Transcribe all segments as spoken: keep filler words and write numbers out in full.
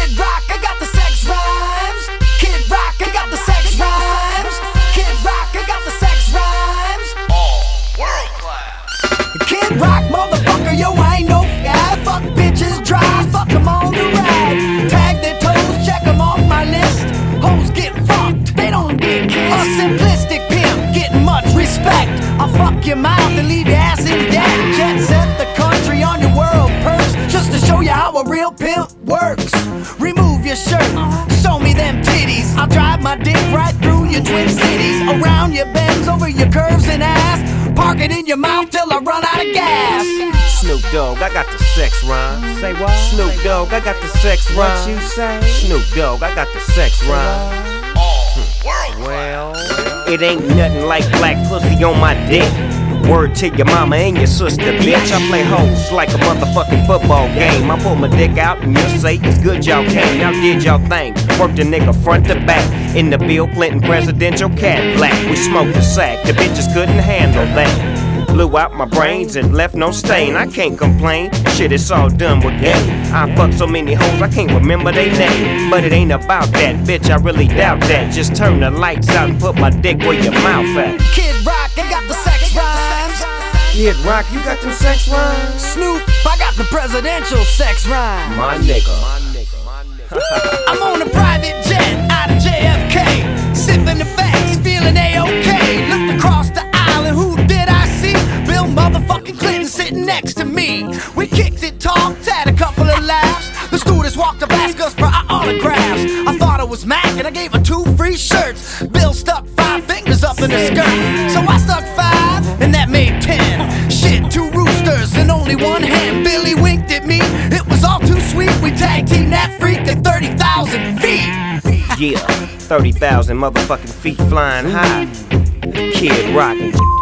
Kid Rock, I got the sex rhymes. Kid Rock, I got the sex rhymes. Kid Rock, I got the sex rhymes. All world class. Kid Rock, motherfucker, yo, I ain't no guy. Fuck bitches dry, fuck them on the ride. Tag their toes, check them off my list. Hoes get fucked, they don't get kissed. A simplistic pimp, getting much respect. I'll fuck your mouth and leave your ass in debt. Jet set the country on your world perks, just to show you how a real pimp works. Remove your shirt, show me them titties. I'll drive my dick right through your twin cities. Around your bends, over your curves and ass. Park it in your mouth till I run out of gas. Snoop Dogg, I got the sex rhyme. Say what? Snoop Dogg, I got the sex rhyme. What you say? Snoop Dogg, I got the sex rhyme. All world class. Well, it ain't nothing like black pussy on my dick. Word to your mama and your sister, bitch. I play hoes like a motherfucking football game. I pull my dick out and you'll say it's good y'all came. Y'all did y'all thing. Worked the nigga front to back in the Bill Clinton presidential Cadillac. We smoked a sack, the bitches couldn't handle that. Blew out my brains and left no stain. I can't complain, shit, it's all done with game. I fucked so many hoes I can't remember their name. But it ain't about that, bitch, I really doubt that. Just turn the lights out and put my dick where your mouth at. Kid Rock, I got the sex rhymes. Kid Rock, you got them sex rhymes? Snoop, I got the presidential sex rhyme. My nigga. I'm on a private jet out of J F K, sipping the facts, feeling A-OK. Looked across the aisle and who did I see? Bill motherfucking Clinton sitting next to me. We kicked it, talked, had a couple of laughs. The stewardess walked up, asked us for our autographs. I thought it was Mac and I gave her two free shirts. Bill stuck five fingers up in her skirt, so I stuck five and that made ten. Shit, two roosters and only one hen. Billy winked at me, it was all too sweet. We tag teamed that freak at thirty thousand feet. Yeah, thirty thousand motherfucking feet flying high. Kid Rock,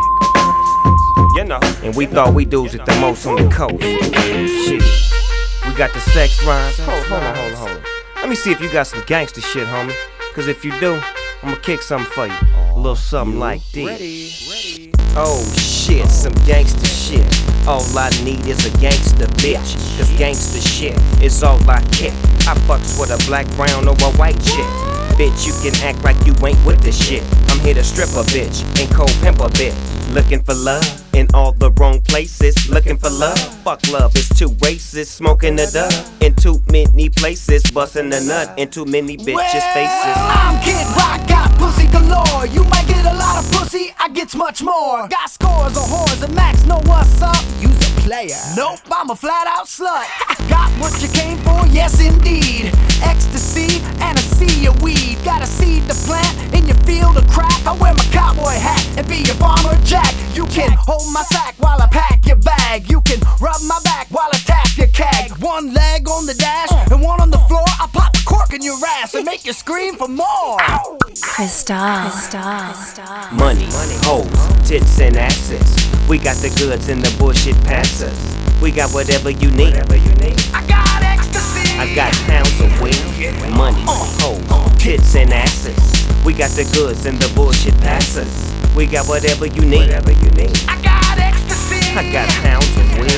you know. And we thought we dudes it the most on the coast. Shit, we got the sex rhymes. Hold, hold on, hold on, hold on. Let me see if you got some gangster shit, homie. Cause if you do, I'ma kick something for you. A little something like this. Oh shit, some gangster shit. All I need is a gangster bitch. Cause gangster shit is all I kick. I fucks with a black, brown, or a white chick. Bitch, you can act like you ain't with this shit. I'm here to strip a bitch and cold pimp a bitch. Looking for love in all the wrong places. Looking for love, fuck love, it's too racist. Smoking a dub in too many places. Busting a nut in too many bitches' faces. I'm Kid Rock, got pussy galore. You might get a lot of pussy, I gets much more. Got scores of whores and Max know what's up. You's a player. Nope, I'm a flat out slut. Got what you came for, yes indeed. Ecstasy and a sea of weed. Got a seed to plant in your field of crack. I wear my cowboy hat and be your farmer jack. You can hold my sack while I pack your bag. You can rub my back while I tap your cag. One leg on the dash and one on the floor. I'll pop a cork in your ass and make you scream for more. Crystal. Crystal. Money, hoes, tits and asses. We got the goods and the bullshit passes. We got whatever you need. I got ecstasy. I got pounds of weed. Money, hoes, tits and asses. We got the goods and the bullshit passes. We got whatever you need. I got ecstasy. I got pounds of weed.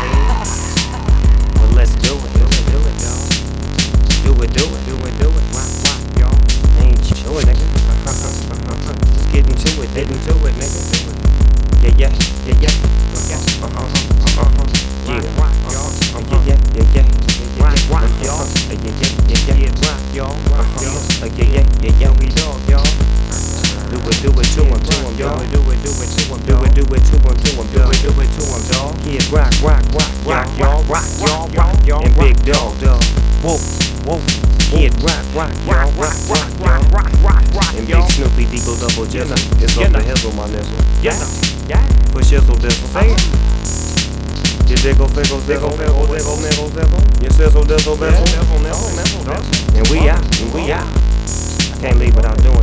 Well, let's do it. Do it, do it, y'all. Do it, do it, do it, do it. Rock, rock, y'all. Ain't sure, nigga. Just get into it, get into it, nigga. Yeah, yeah, yeah, yeah. Uh-huh, uh-huh, uh-huh. Yeah, rock, y'all. Yeah, yeah, yeah, yeah. Rock, rock, y'all. Yeah, yeah, yeah, yeah. Rock, y'all. Uh-huh. Yeah, yeah, yeah, yeah. We dog, y'all. Do it, do it to him, to him, y'all. Do it, do it to him, do it, do it to him, to him, do it, do it to him, dog. Yeah, rock, rock, rock, rock, y'all, rock, y'all, rock, y'all, and big dog, dog. Whoa, whoa. Yeah, rock, rock, y'all, rock, rock, rock, rock, rock, rock, and big Snoopy Deagle double jizzle. It's off the hizzle, my nizzle. Yeah, yeah. For shizzle, dizzle, say it. You diggle, diggle, diggle, diggle, diggle, niggle, diggle. You sizzle, dizzle, dizzle, nizzle, nizzle, nizzle. And we out, and we out. I can't leave without doing